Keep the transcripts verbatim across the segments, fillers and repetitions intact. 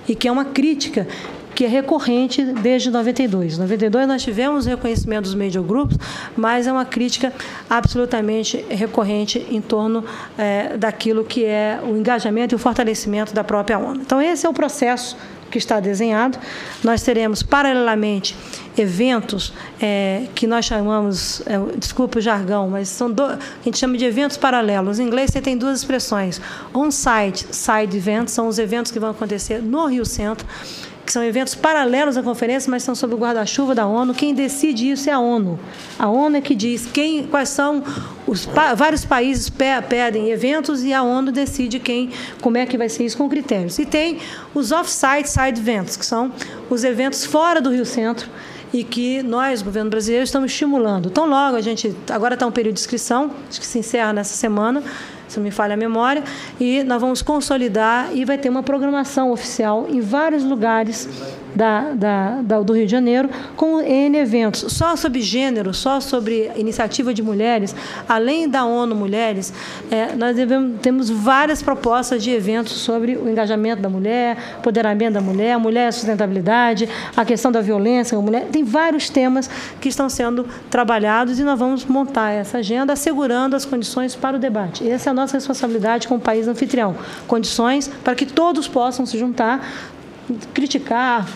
e que é uma crítica que é recorrente desde noventa e dois. Em noventa e dois nós tivemos reconhecimento dos major groups, mas é uma crítica absolutamente recorrente em torno é, daquilo que é o engajamento e o fortalecimento da própria ONU. Então, esse é o processo que está desenhado. Nós teremos, paralelamente, eventos é, que nós chamamos, é, desculpa o jargão, mas são do, a gente chama de eventos paralelos. Em inglês, você tem duas expressões. On-site, side events, são os eventos que vão acontecer no Rio Centro, que são eventos paralelos à conferência, mas são sob o guarda-chuva da ONU. Quem decide isso é a ONU. A ONU é que diz quem, quais são os pa, vários países pe, pedem eventos e a ONU decide quem, como é que vai ser isso com critérios. E tem os off-site side events, que são os eventos fora do Rio Centro e que nós, governo brasileiro, estamos estimulando. Então, logo, a gente agora está um período de inscrição, acho que se encerra nessa semana, se não me falha a memória, e nós vamos consolidar e vai ter uma programação oficial em vários lugares da, da, da, do Rio de Janeiro, com N eventos, só sobre gênero, só sobre iniciativa de mulheres, além da ONU Mulheres, é, nós devemos, temos várias propostas de eventos sobre o engajamento da mulher, empoderamento da mulher, a mulher, a sustentabilidade, a questão da violência, a mulher, tem vários temas que estão sendo trabalhados e nós vamos montar essa agenda assegurando as condições para o debate. Essa é a nossa responsabilidade como país anfitrião. Condições para que todos possam se juntar, criticar,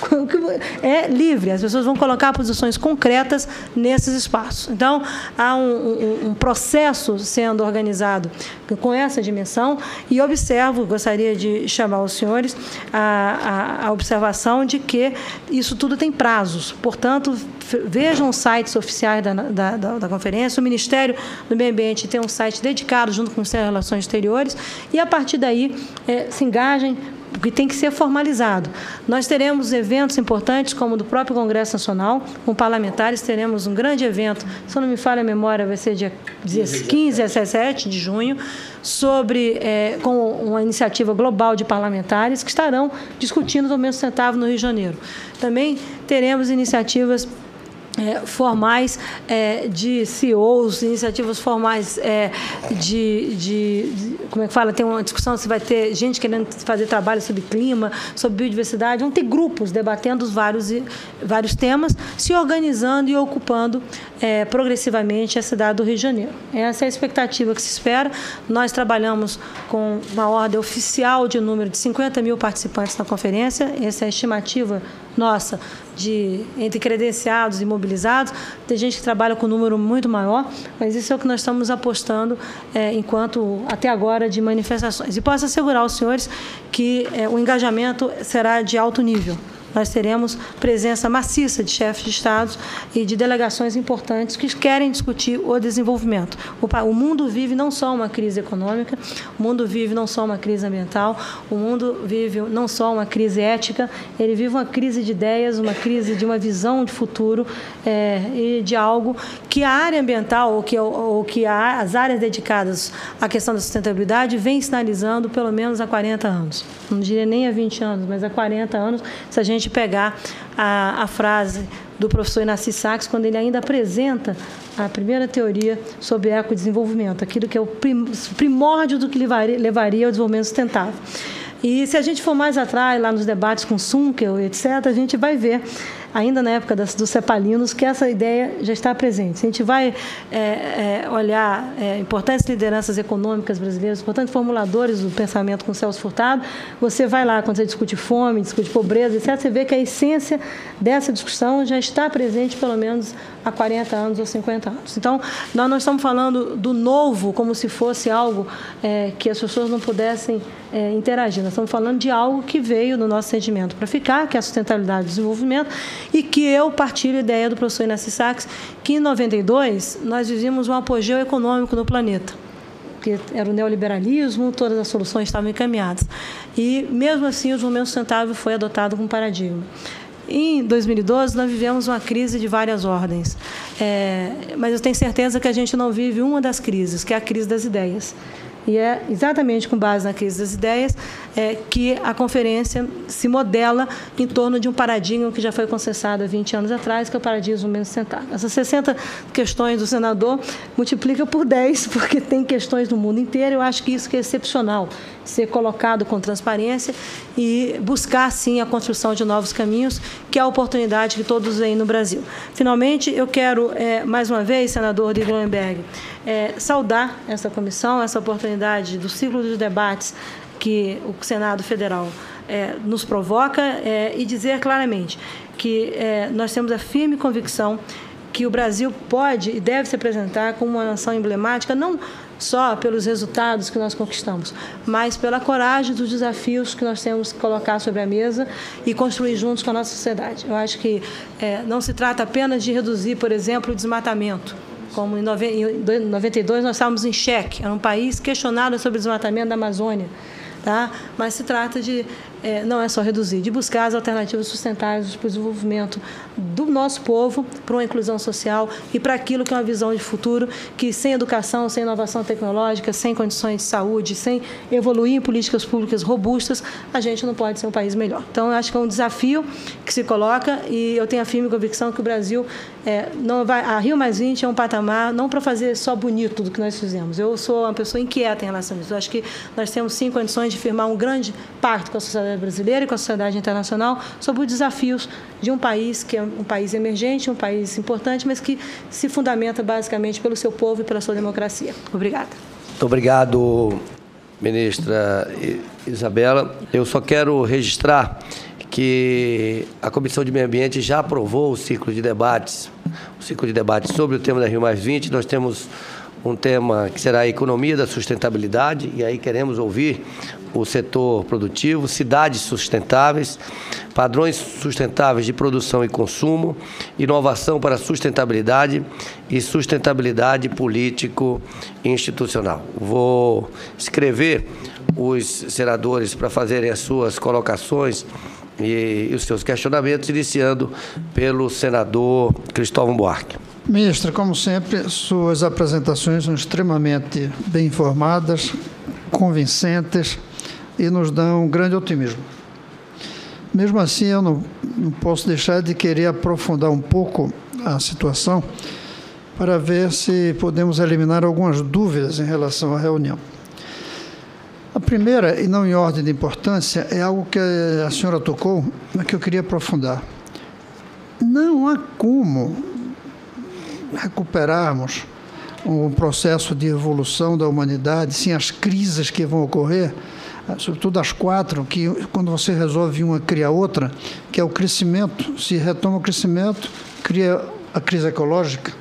é livre, as pessoas vão colocar posições concretas nesses espaços. Então, há um, um, um processo sendo organizado com essa dimensão e observo, gostaria de chamar os senhores a, a, a observação de que isso tudo tem prazos, portanto, vejam os sites oficiais da, da, da, da conferência, o Ministério do Meio Ambiente tem um site dedicado junto com o Ministério das Relações Exteriores e, a partir daí, é, se engajem, porque tem que ser formalizado. Nós teremos eventos importantes, como o do próprio Congresso Nacional, com parlamentares, teremos um grande evento, se eu não me falha a memória, vai ser dia quinze a dezessete de junho, sobre, é, com uma iniciativa global de parlamentares que estarão discutindo o aumento sustentável no Rio de Janeiro. Também teremos iniciativas É, formais é, de C E Os, iniciativas formais é, de, de, de, como é que fala, tem uma discussão se vai ter gente querendo fazer trabalho sobre clima, sobre biodiversidade, vão ter grupos debatendo os vários, vários temas, se organizando e ocupando é, progressivamente a cidade do Rio de Janeiro. Essa é a expectativa que se espera. Nós trabalhamos com uma ordem oficial de número de cinquenta mil participantes na conferência, essa é a estimativa nossa, de, entre credenciados e mobilizados. Tem gente que trabalha com um número muito maior, mas isso é o que nós estamos apostando é, enquanto, até agora, de manifestações. E posso assegurar aos senhores que é, o engajamento será de alto nível. Nós teremos presença maciça de chefes de Estados e de delegações importantes que querem discutir o desenvolvimento. O mundo vive não só uma crise econômica, o mundo vive não só uma crise ambiental, o mundo vive não só uma crise ética, ele vive uma crise de ideias, uma crise de uma visão de futuro é, e de algo que a área ambiental, ou que, ou que a, as áreas dedicadas à questão da sustentabilidade vem sinalizando pelo menos há quarenta anos. Não diria nem há vinte anos, mas há quarenta anos, se a gente pegar a, a frase do professor Inácio Sachs, quando ele ainda apresenta a primeira teoria sobre ecodesenvolvimento, aquilo que é o primórdio do que levaria, levaria ao desenvolvimento sustentável. E se a gente for mais atrás, lá nos debates com Sunkel, etcétera, a gente vai ver, ainda na época das, dos cepalinos, que essa ideia já está presente. Se a gente vai é, é, olhar é, importantes lideranças econômicas brasileiras, importantes formuladores do pensamento com Celso Furtado, você vai lá, quando você discute fome, discute pobreza, etcétera, você vê que a essência dessa discussão já está presente pelo menos há quarenta anos ou cinquenta anos. Então, nós não estamos falando do novo como se fosse algo é, que as pessoas não pudessem é, interagir. Nós estamos falando de algo que veio no nosso sentimento para ficar, que é a sustentabilidade do desenvolvimento, e que eu partilho a ideia do professor Inácio Sachs, que em noventa e dois nós vivíamos um apogeu econômico no planeta, que era o neoliberalismo, todas as soluções estavam encaminhadas. E, mesmo assim, o desenvolvimento sustentável foi adotado como paradigma. Em dois mil e doze, nós vivemos uma crise de várias ordens, é, mas eu tenho certeza que a gente não vive uma das crises, que é a crise das ideias. E é exatamente com base na crise das ideias é, que a conferência se modela em torno de um paradigma que já foi consensuado há vinte anos atrás, que é o paradigma menos sentado. Essas sessenta questões do senador multiplica por dez, porque tem questões do mundo inteiro. Eu acho que isso que é excepcional, ser colocado com transparência e buscar, sim, a construção de novos caminhos, que é a oportunidade que todos veem no Brasil. Finalmente, eu quero, é, mais uma vez, senador Rodrigo Leuenberger, é, saudar essa comissão, essa oportunidade do ciclo de debates que o Senado Federal é, nos provoca é, e dizer claramente que é, nós temos a firme convicção que o Brasil pode e deve se apresentar como uma nação emblemática, não só pelos resultados que nós conquistamos, mas pela coragem dos desafios que nós temos que colocar sobre a mesa e construir juntos com a nossa sociedade. Eu acho que é, não se trata apenas de reduzir, por exemplo, o desmatamento, como em noventa e dois nós estávamos em xeque, era um país questionado sobre o desmatamento da Amazônia, tá? Mas se trata de, é, não é só reduzir, de buscar as alternativas sustentáveis para o desenvolvimento do nosso povo, para uma inclusão social e para aquilo que é uma visão de futuro, que sem educação, sem inovação tecnológica, sem condições de saúde, sem evoluir em políticas públicas robustas, a gente não pode ser um país melhor. Então, eu acho que é um desafio que se coloca e eu tenho a firme convicção que o Brasil é, não vai, a Rio mais vinte é um patamar, não para fazer só bonito do que nós fizemos. Eu sou uma pessoa inquieta em relação a isso. Eu acho que nós temos, sim, condições de firmar um grande pacto com a sociedade brasileira e com a sociedade internacional sobre os desafios de um país que é um país emergente, um país importante, mas que se fundamenta basicamente pelo seu povo e pela sua democracia. Obrigada. Muito obrigado, ministra Isabela. Eu só quero registrar que a Comissão de Meio Ambiente já aprovou o ciclo de debates, o ciclo de debates sobre o tema da Rio mais vinte. Nós temos um tema que será a economia da sustentabilidade, e aí queremos ouvir o setor produtivo, cidades sustentáveis, padrões sustentáveis de produção e consumo, inovação para sustentabilidade e sustentabilidade político e institucional. Vou escrever os senadores para fazerem as suas colocações e, e os seus questionamentos, iniciando pelo senador Cristóvão Buarque. Ministra, como sempre, suas apresentações são extremamente bem informadas, convincentes e nos dão um grande otimismo. Mesmo assim, eu não, não posso deixar de querer aprofundar um pouco a situação para ver se podemos eliminar algumas dúvidas em relação à reunião. A primeira, e não em ordem de importância, é algo que a senhora tocou, mas que eu queria aprofundar. Não há como recuperarmos um processo de evolução da humanidade sem as crises que vão ocorrer, sobretudo as quatro, que quando você resolve uma, cria outra, que é o crescimento. Se retoma o crescimento, cria a crise ecológica.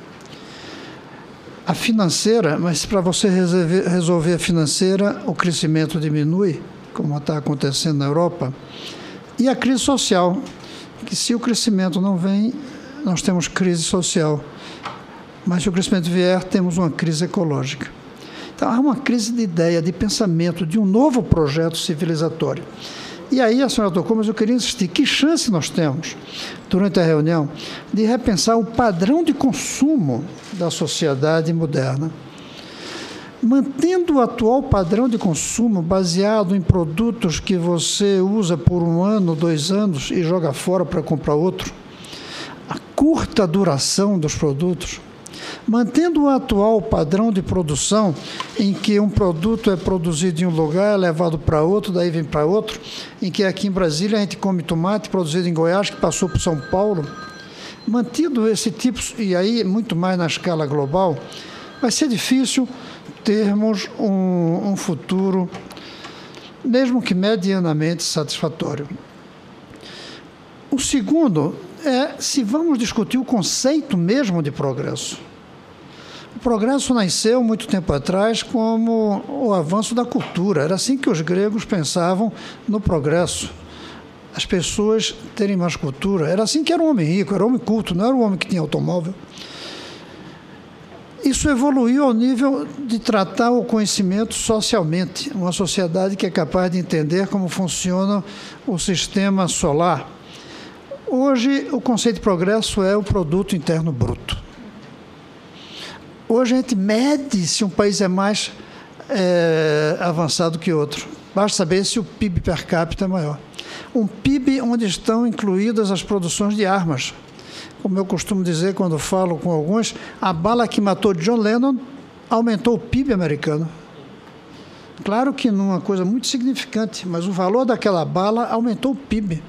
A financeira, mas para você resolver, resolver a financeira, o crescimento diminui, como está acontecendo na Europa. E a crise social, que se o crescimento não vem, nós temos crise social. Mas se o crescimento vier, temos uma crise ecológica. Então, há uma crise de ideia, de pensamento, de um novo projeto civilizatório. E aí, a senhora tocou, mas eu queria insistir, que chance nós temos, durante a reunião, de repensar o padrão de consumo da sociedade moderna. Mantendo o atual padrão de consumo baseado em produtos que você usa por um ano, dois anos e joga fora para comprar outro, a curta duração dos produtos, mantendo o atual padrão de produção, em que um produto é produzido em um lugar, é levado para outro, daí vem para outro, em que aqui em Brasília a gente come tomate produzido em Goiás, que passou por São Paulo, mantido esse tipo, e aí muito mais na escala global, vai ser difícil termos um, um futuro, mesmo que medianamente satisfatório. O segundo é se vamos discutir o conceito mesmo de progresso. O progresso nasceu muito tempo atrás como o avanço da cultura. Era assim que os gregos pensavam no progresso. As pessoas terem mais cultura. Era assim que era o homem rico, era o homem culto, não era o homem que tinha automóvel. Isso evoluiu ao nível de tratar o conhecimento socialmente. Uma sociedade que é capaz de entender como funciona o sistema solar. Hoje, o conceito de progresso é o produto interno bruto. Hoje, a gente mede se um país é mais é, avançado que outro. Basta saber se o P I B per capita é maior. Um P I B onde estão incluídas as produções de armas. Como eu costumo dizer quando falo com alguns, a bala que matou John Lennon aumentou o P I B americano. Claro que não é uma coisa muito significante, mas o valor daquela bala aumentou o P I B.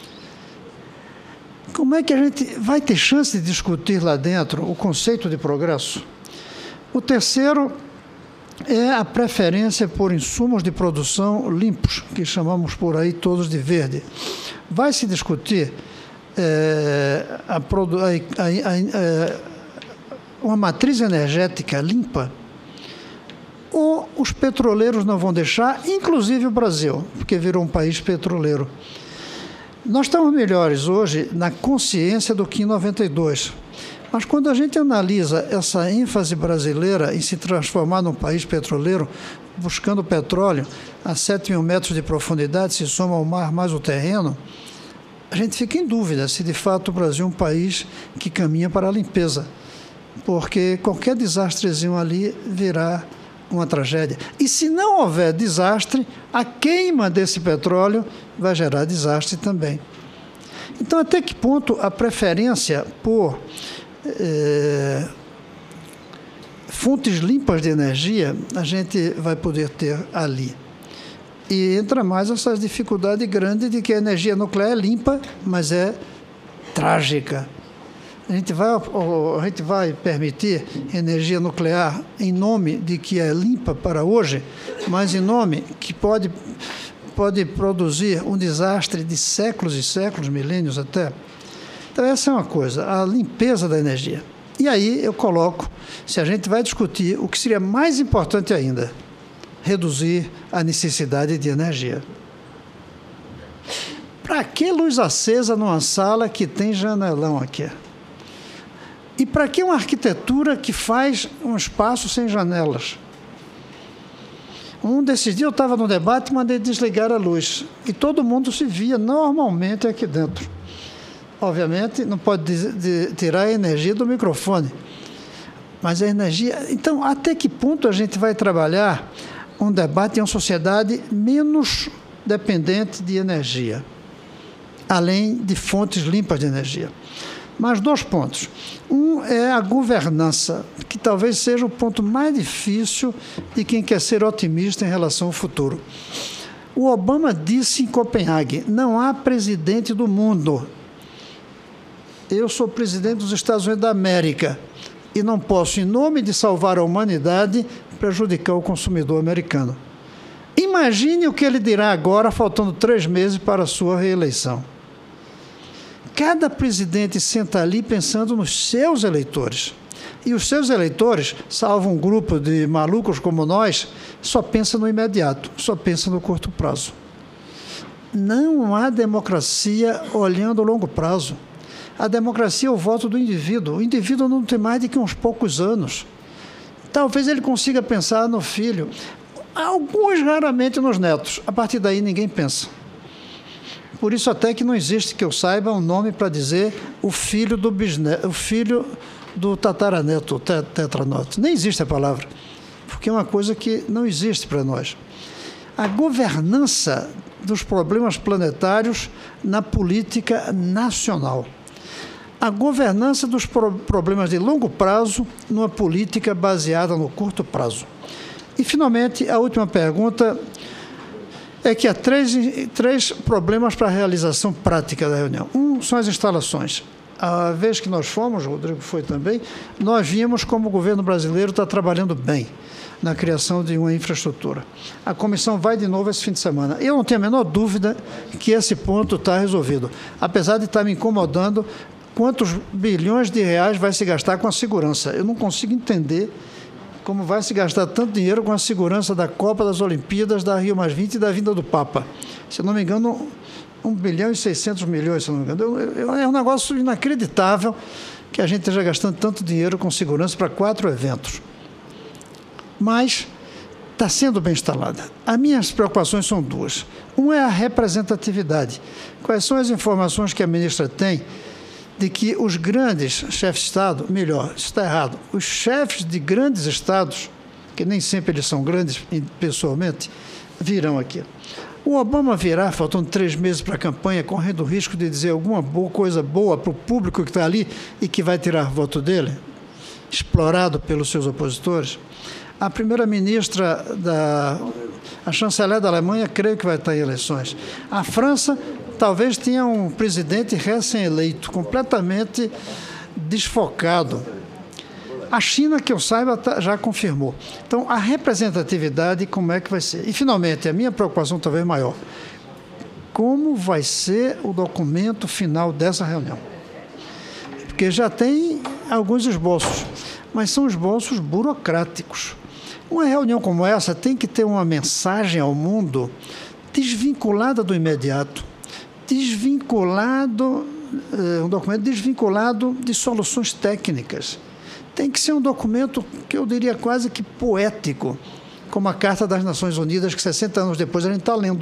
Como é que a gente vai ter chance de discutir lá dentro o conceito de progresso? O terceiro é a preferência por insumos de produção limpos, que chamamos por aí todos de verde. Vai se discutir é, a, a, a, a, uma matriz energética limpa, ou os petroleiros não vão deixar, inclusive o Brasil, porque virou um país petroleiro. Nós estamos melhores hoje na consciência do que em noventa e dois. Mas quando a gente analisa essa ênfase brasileira em se transformar num país petroleiro, buscando petróleo a sete mil metros de profundidade, se soma ao mar mais o terreno, a gente fica em dúvida se de fato o Brasil é um país que caminha para a limpeza, porque qualquer desastrezinho ali virá uma tragédia. E se não houver desastre, a queima desse petróleo vai gerar desastre também. Então, até que ponto a preferência por eh, fontes limpas de energia a gente vai poder ter ali? E entra mais essa dificuldade grande de que a energia nuclear é limpa, mas é trágica. A gente vai, a gente vai permitir energia nuclear em nome de que é limpa para hoje, mas em nome que pode, pode produzir um desastre de séculos e séculos, milênios até. Então, essa é uma coisa, a limpeza da energia. E aí eu coloco, se a gente vai discutir o que seria mais importante ainda, reduzir a necessidade de energia. Para que luz acesa numa sala que tem janelão aqui? E para que uma arquitetura que faz um espaço sem janelas? Um desses dias eu estava no debate e mandei desligar a luz. E todo mundo se via normalmente aqui dentro. Obviamente, não pode de, de, tirar a energia do microfone. Mas a energia... Então, até que ponto a gente vai trabalhar um debate em uma sociedade menos dependente de energia, além de fontes limpas de energia? Mas dois pontos. Um é a governança, que talvez seja o ponto mais difícil de quem quer ser otimista em relação ao futuro. O Obama disse em Copenhague, não há presidente do mundo. Eu sou presidente dos Estados Unidos da América e não posso, em nome de salvar a humanidade, prejudicar o consumidor americano. Imagine o que ele dirá agora, faltando três meses para a sua reeleição. Cada presidente senta ali pensando nos seus eleitores. E os seus eleitores, salvo um grupo de malucos como nós, só pensa no imediato, só pensa no curto prazo. Não há democracia olhando a longo prazo. A democracia é o voto do indivíduo. O indivíduo não tem mais do que uns poucos anos. Talvez ele consiga pensar no filho. Alguns raramente nos netos. A partir daí ninguém pensa. Por isso até que não existe, que eu saiba, um nome para dizer o filho do bisneto, o filho do tataraneto, tetraneto. Nem existe a palavra, porque é uma coisa que não existe para nós. A governança dos problemas planetários na política nacional. A governança dos pro- problemas de longo prazo numa política baseada no curto prazo. E, finalmente, a última pergunta é que há três, três problemas para a realização prática da reunião. Um são as instalações. A vez que nós fomos, o Rodrigo foi também, nós vimos como o governo brasileiro está trabalhando bem na criação de uma infraestrutura. A comissão vai de novo esse fim de semana. Eu não tenho a menor dúvida que esse ponto está resolvido, apesar de estar me incomodando quantos bilhões de reais vai se gastar com a segurança. Eu não consigo entender como vai se gastar tanto dinheiro com a segurança da Copa, das Olimpíadas, da Rio mais vinte e da vinda do Papa. Se eu não me engano, um bilhão e seiscentos milhões, se eu não me engano. Eu, eu, é um negócio inacreditável que a gente esteja gastando tanto dinheiro com segurança para quatro eventos. Mas está sendo bem instalada. As minhas preocupações são duas. Uma é a representatividade. Quais são as informações que a ministra tem de que os grandes chefes de Estado, melhor, isso está errado, os chefes de grandes estados, que nem sempre eles são grandes pessoalmente, virão aqui. O Obama virá, faltando três meses para a campanha, correndo o risco de dizer alguma boa, coisa boa para o público que está ali e que vai tirar voto dele, explorado pelos seus opositores. A primeira-ministra, da, a chanceler da Alemanha, creio que vai estar em eleições. A França talvez tenha um presidente recém-eleito, completamente desfocado. A China, que eu saiba, já confirmou. Então, a representatividade, como é que vai ser? E, finalmente, a minha preocupação talvez maior, como vai ser o documento final dessa reunião? Porque já tem alguns esboços, mas são esboços burocráticos. Uma reunião como essa tem que ter uma mensagem ao mundo desvinculada do imediato, desvinculado, um documento desvinculado de soluções técnicas. Tem que ser um documento que eu diria quase que poético, como a Carta das Nações Unidas, que sessenta anos depois a gente está lendo.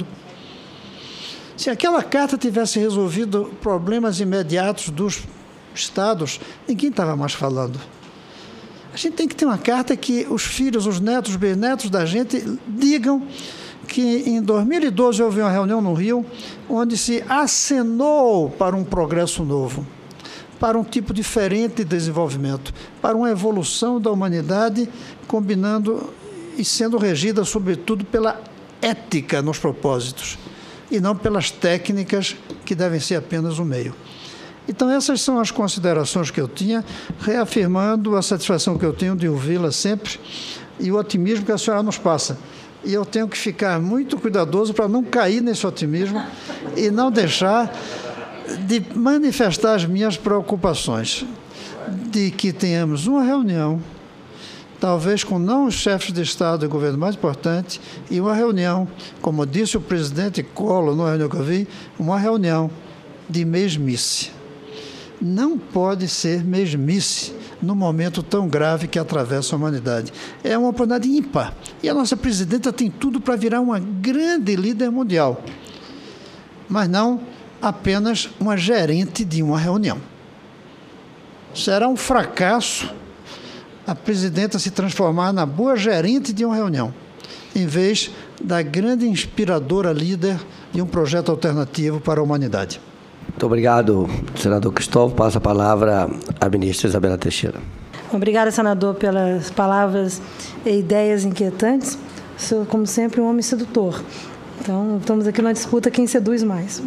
Se aquela carta tivesse resolvido problemas imediatos dos estados, ninguém estava mais falando. A gente tem que ter uma carta que os filhos, os netos, os bisnetos da gente digam que em dois mil e doze houve uma reunião no Rio onde se acenou para um progresso novo, para um tipo diferente de desenvolvimento, para uma evolução da humanidade, combinando e sendo regida, sobretudo, pela ética nos propósitos, e não pelas técnicas que devem ser apenas o meio. Então, essas são as considerações que eu tinha, reafirmando a satisfação que eu tenho de ouvi-la sempre e o otimismo que a senhora nos passa. E eu tenho que ficar muito cuidadoso para não cair nesse otimismo e não deixar de manifestar as minhas preocupações de que tenhamos uma reunião, talvez com não os chefes de Estado e governo mais importante, e uma reunião, como disse o presidente Collor na reunião que eu vi, uma reunião de mesmice. Não pode ser mesmice num momento tão grave que atravessa a humanidade. É uma oportunidade ímpar. E a nossa presidenta tem tudo para virar uma grande líder mundial, mas não apenas uma gerente de uma reunião. Será um fracasso a presidenta se transformar na boa gerente de uma reunião, em vez da grande inspiradora líder de um projeto alternativo para a humanidade. Muito obrigado, senador Cristóvão. Passo a palavra à ministra Isabela Teixeira. Obrigada, senador, pelas palavras e ideias inquietantes. Sou, como sempre, um homem sedutor. Então, estamos aqui numa disputa quem seduz mais.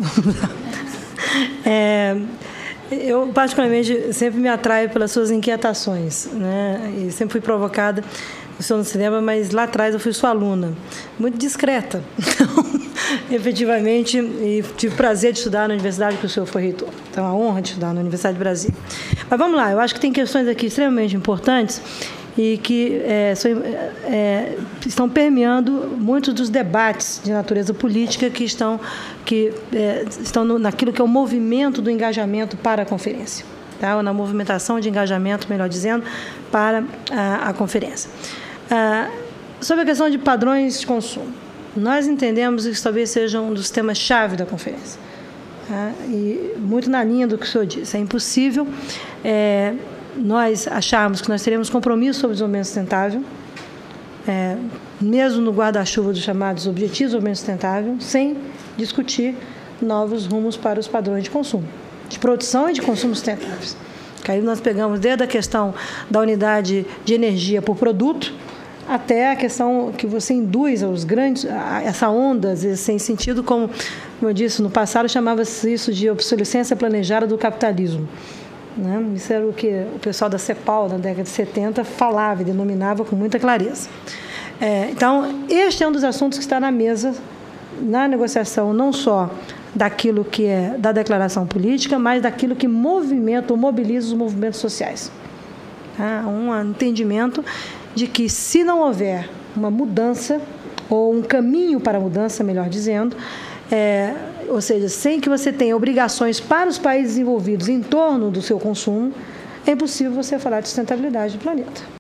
é, eu, particularmente, sempre me atraio pelas suas inquietações, né? E sempre fui provocada. Eu sou no cinema, mas lá atrás eu fui sua aluna, muito discreta. Então, efetivamente, e tive prazer de estudar na universidade que o senhor foi reitor. Então, a honra de estudar na Universidade de Brasília. Mas vamos lá, eu acho que tem questões aqui extremamente importantes e que é, são, é, estão permeando muitos dos debates de natureza política que estão, que, é, estão no, naquilo que é o movimento do engajamento para a conferência, tá? Ou na movimentação de engajamento, melhor dizendo, para a, a conferência. Ah, sobre a questão de padrões de consumo, nós entendemos que isso talvez seja um dos temas-chave da conferência, tá? E muito na linha do que o senhor disse. É impossível é, nós acharmos que nós teremos compromisso sobre o desenvolvimento sustentável, é, mesmo no guarda-chuva dos chamados Objetivos de Desenvolvimento Sustentável, sem discutir novos rumos para os padrões de consumo, de produção e de consumo sustentáveis. Que aí nós pegamos desde a questão da unidade de energia por produto, até a questão que você induz aos grandes, a essa onda, às vezes, sem sentido, como, como eu disse, no passado chamava-se isso de obsolescência planejada do capitalismo, né? Isso era o que o pessoal da CEPAL, na década de setenta, falava e denominava com muita clareza. É, então, este é um dos assuntos que está na mesa, na negociação, não só daquilo que é da declaração política, mas daquilo que movimenta ou mobiliza os movimentos sociais. Tá? Um entendimento de que, se não houver uma mudança, ou um caminho para a mudança, melhor dizendo, é, ou seja, sem que você tenha obrigações para os países envolvidos em torno do seu consumo, é impossível você falar de sustentabilidade do planeta.